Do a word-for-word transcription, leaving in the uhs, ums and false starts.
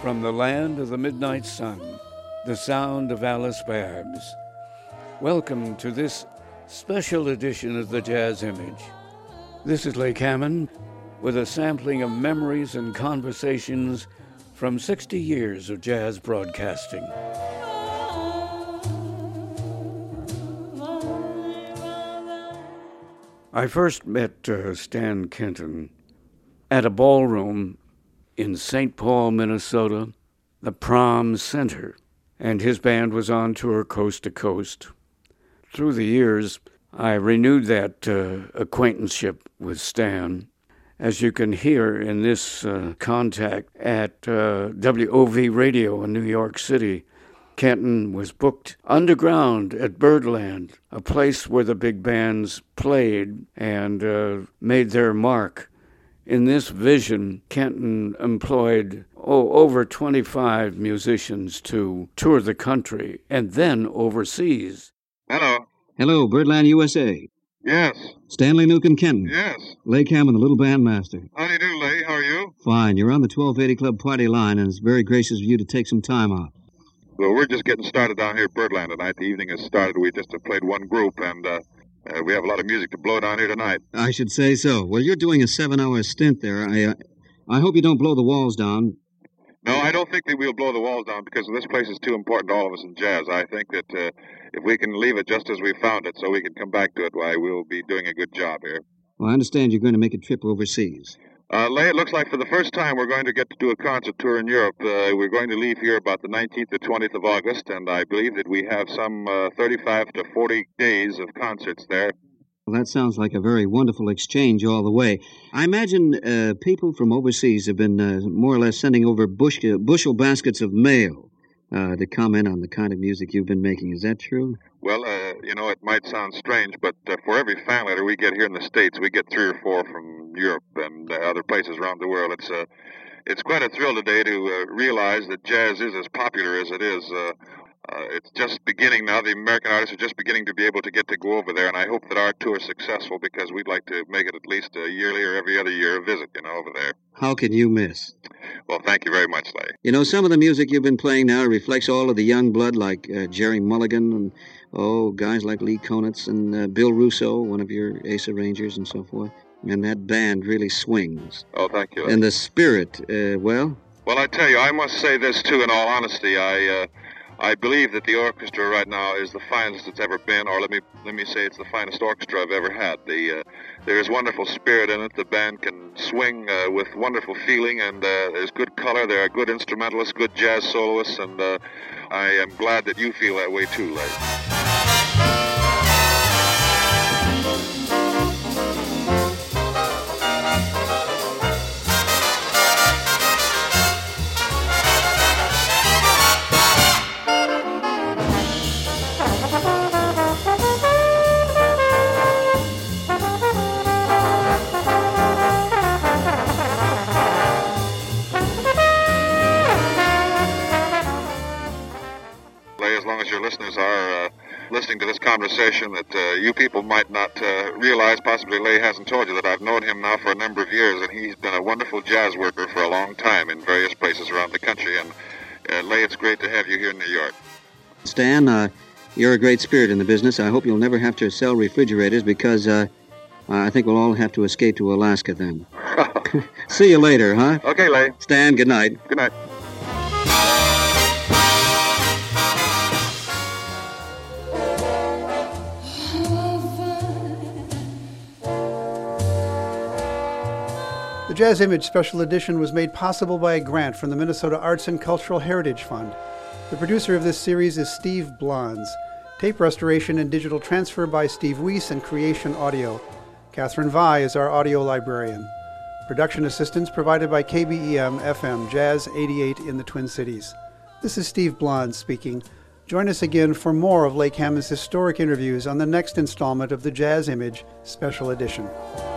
From the land of the midnight sun, the sound of Alice Babs. Welcome to this special edition of the Jazz Image. This is Lake Hammond with a sampling of memories and conversations from sixty years of jazz broadcasting. I first met uh, Stan Kenton at a ballroom in Saint Paul, Minnesota, the Prom Center, and his band was on tour coast to coast. Through the years, I renewed that uh, acquaintanceship with Stan. As you can hear in this uh, contact at uh, W O V Radio in New York City, Kenton was booked underground at Birdland, a place where the big bands played and uh, made their mark. In this vision, Kenton employed oh, over twenty-five musicians to tour the country and then overseas. Hello. Hello, Birdland, U S A. Yes. Stanley Newcomb Kenton. Yes. Lake Hammond, the little bandmaster. How do you do, Lay? How are you? Fine. You're on the twelve eighty Club party line, and it's very gracious of you to take some time off. Well, we're just getting started down here at Birdland tonight. The evening has started. We just have played one group, and uh, uh, we have a lot of music to blow down here tonight. I should say so. Well, you're doing a seven-hour stint there. I uh, I hope you don't blow the walls down. No, I don't think that we'll blow the walls down because this place is too important to all of us in jazz. I think that uh, if we can leave it just as we found it so we can come back to it, why, we'll be doing a good job here. Well, I understand you're going to make a trip overseas. Uh, Lay, it looks like for the first time we're going to get to do a concert tour in Europe. Uh, we're going to leave here about the nineteenth to twentieth of August, and I believe that we have some uh, thirty-five to forty days of concerts there. Well, that sounds like a very wonderful exchange all the way. I imagine uh, people from overseas have been uh, more or less sending over bush, uh, bushel baskets of mail uh, to comment on the kind of music you've been making. Is that true? Well, uh, you know, it might sound strange, but uh, for every fan letter we get here in the States, we get three or four from Europe and uh, other places around the world. It's uh, it's quite a thrill today to uh, realize that jazz is as popular as it is. Uh, uh, it's just beginning now. The American artists are just beginning to be able to get to go over there, and I hope that our tour is successful because we'd like to make it at least a yearly or every other year visit, you know, over there. How can you miss? Well, thank you very much, Lay. You know, some of the music you've been playing now reflects all of the young blood like uh, Jerry Mulligan and, oh, guys like Lee Konitz and uh, Bill Russo, one of your ace arrangers and so forth. And that band really swings. Oh, thank you. And the spirit, uh, well? Well, I tell you, I must say this, too, in all honesty. I uh, I believe that the orchestra right now is the finest it's ever been, or let me let me say it's the finest orchestra I've ever had. The uh, there is wonderful spirit in it. The band can swing uh, with wonderful feeling, and uh, there's good color. There are good instrumentalists, good jazz soloists, and uh, I am glad that you feel that way, too, Lay. As long as your listeners are uh, listening to this conversation, that uh, you people might not uh, realize, possibly Lay hasn't told you, that I've known him now for a number of years, and he's been a wonderful jazz worker for a long time in various places around the country. And uh, Lay, it's great to have you here in New York. Stan, uh, you're a great spirit in the business. I hope you'll never have to sell refrigerators because uh, I think we'll all have to escape to Alaska then. See you later, huh? Okay, Lay. Stan, good night. Good night. The Jazz Image Special Edition was made possible by a grant from the Minnesota Arts and Cultural Heritage Fund. The producer of this series is Steve Blondes. Tape restoration and digital transfer by Steve Weiss and Creation Audio. Catherine Vai is our audio librarian. Production assistance provided by K B E M F M Jazz eighty-eight in the Twin Cities. This is Steve Blondes speaking. Join us again for more of Lake Hammond's historic interviews on the next installment of the Jazz Image Special Edition.